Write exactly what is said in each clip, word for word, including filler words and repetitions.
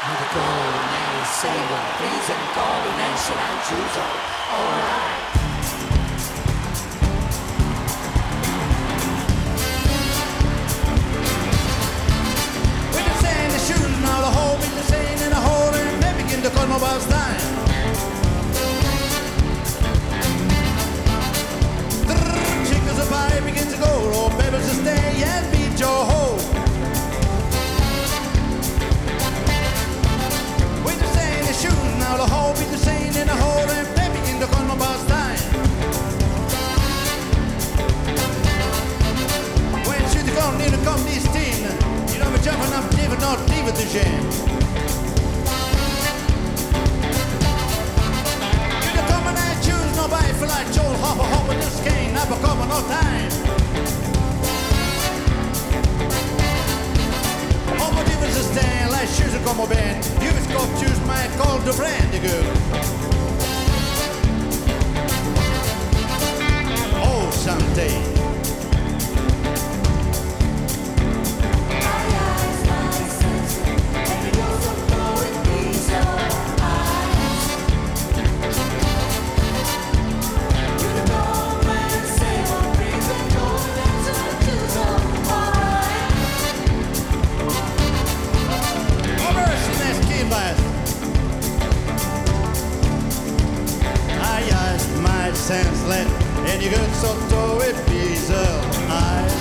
You the golden sailor, please and golden and shall I choose alright. With the sand, the shooting, now the hole, with the sand in the hole, and they begin to cut my balls time. Chickens a pie begin to go, oh babies to stay and beat your hoe. With the sand, the shooting, now the hole, with the sand in the hole, and they begin to cut my balls time. When should the gun need to come this team? You know we're jumping up, never not leave it to jam. Should you come and I choose nobody for like Joel Hopper, Hopper, this game, never come no time. Hopper difference is stand, like shoes and come on band. You just go choose my call the brand, good. Oh, someday. Senseless, and you got sotto e diesel eyes.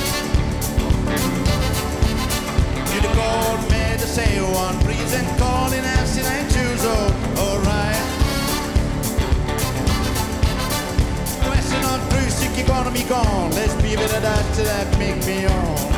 You the call me to say one breeze and calling acid and choose oh, alright. Question on through sick, you're gonna be gone. Let's be with that that make me on.